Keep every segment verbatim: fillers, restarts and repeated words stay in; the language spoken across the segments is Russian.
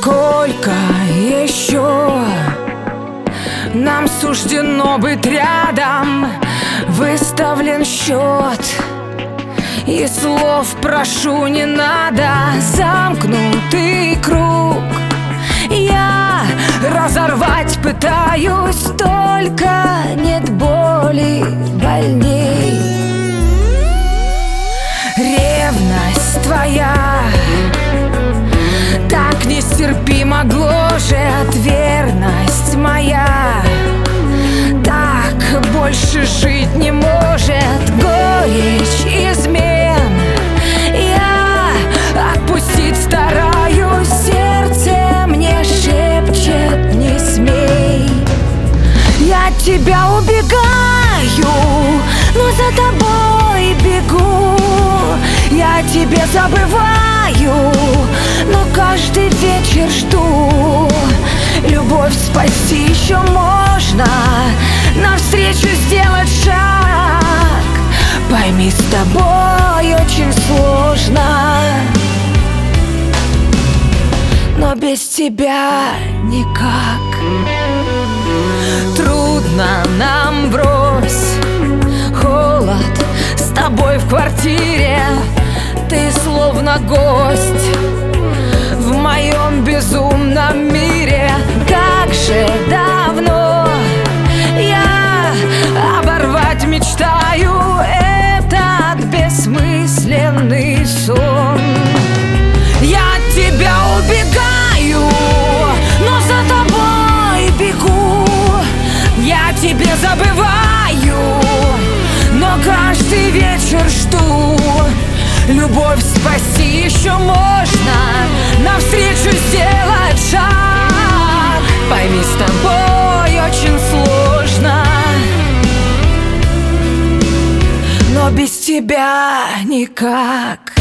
Сколько еще нам суждено быть рядом? Выставлен счет, и слов прошу не надо. Замкнутый круг я разорвать пытаюсь, только нет боли больней. Ревность твоя так нестерпимо гложет, верность моя так больше жить не может. Горечь измен я отпустить стараюсь, сердце мне шепчет: не смей. Я от тебя убегаю, но за тобой бегу. Я тебе забываю, но каждый вечер жду. Любовь спасти еще можно, навстречу сделать шаг. Пойми, с тобой очень сложно, но без тебя никак. Трудно нам, брось, холод с тобой в квартире. Ты словно гость в моем безумном мире. Как же давно я оборвать мечтаю этот бессмысленный сон. Я от тебя убегаю, но за тобой бегу. Я тебе забываю, но каждый вечер жду. Любовь спасти еще можно, навстречу сделать шаг. Пойми, с тобой очень сложно, но без тебя никак.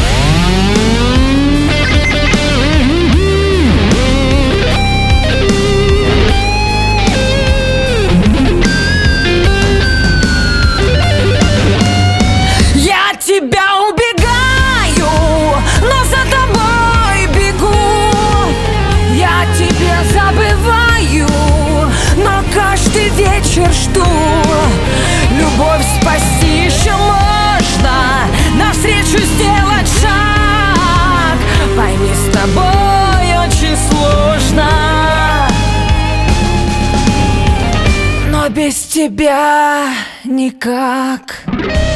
Я от тебя убегаю, но за тобой бегу. Я тебе забываю, но каждый вечер жду. Любовь спасти еще можно, навстречу сделать шаг. Пойми, с тобой очень сложно, но без тебя никак.